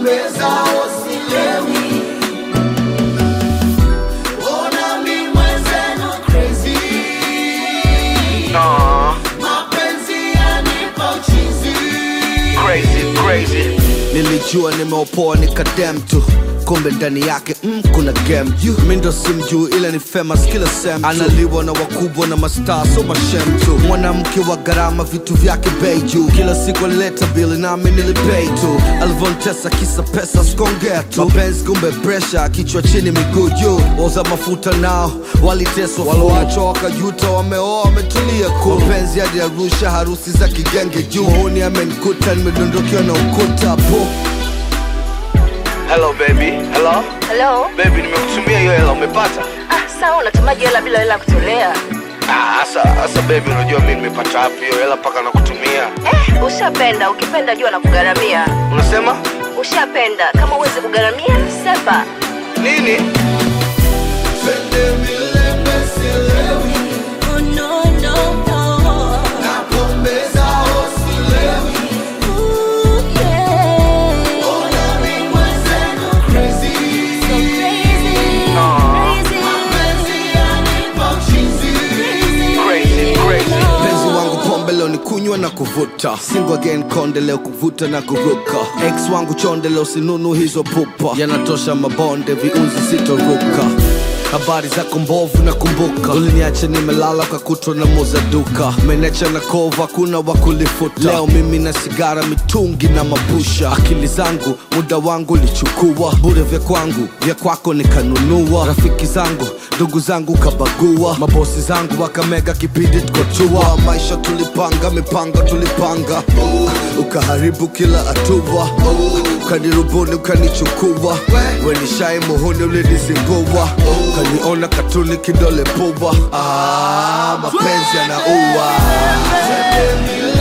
napombeza usilewi. Ona mi mwenzenu crazy. Mapenzi yanipa uchizi. Crazy. Nilijua nimeopoa nikadem tu, kumbe ndani yake kuna game. Mi ndo simjuu ila ni famous kila sem. Analiwa na wakubwa na mastaa so mashem tu. Mwanamke wa gharama vitu vyake bei juu. Kila siku alileta bili nami nilipay tu. Alivyontesa kisa pesa skongea tu. Mapenzi kumbe pressure, kichwa chini miguu juu. Wauza mafuta nao waliteswa, waloachwa wakajuta, wameoa wametulia cool. Mapenzi hadi Arusha, harusi za kigenge juu. Huni amenikuta nimedondokiwa na ukuta po. Hello baby, hello? Hello? Baby, nimekutumia hiyo hela, umepata? Sawa, unatumaje hela bila hela kutolea? Asa baby, unajua mimi nimepata wapi hiyo hela paka nakutumia? Ushapenda, ukipenda jua na kugaramia. Unasema? Ushapenda, kama uwezi kugaramia, sepa. Nini? Twende milembe silewi. Oh no. Napombeza usilewi. Ooh, yeah. Ona mi mwenzenu crazy. So crazy. Mapenzi yanipa uchizi. Penzi wangu pombe leo ni kunywa na kuvuta. Single again konde leo kuvuta na kuruka. Ex wangu chonde leo sinunu hizo pupa. Yanatosha mabonde viunzi sitoruka. Habari zako mbovu na kumbuka. Uliniacha nimelala kwa kutwa na moza duka. Menecha na kova kuna wakulifuta. Leo mimi na sigara mitungi na mapusha. Akili zangu muda wangu lichukua. Bure vya kwangu vya kwako nikanunua. Rafiki zangu ndugu zangu kabagua. Mabosi zangu wakamega kipindi tukotua. Maisha tulipanga mipango tulipanga. Ukaharibu kila hatua. Ukanirubuni ukanichukua. Wenishai muhuni ulinizingua. Kaniona katuni kidole puwa. Mapenzi yanaua.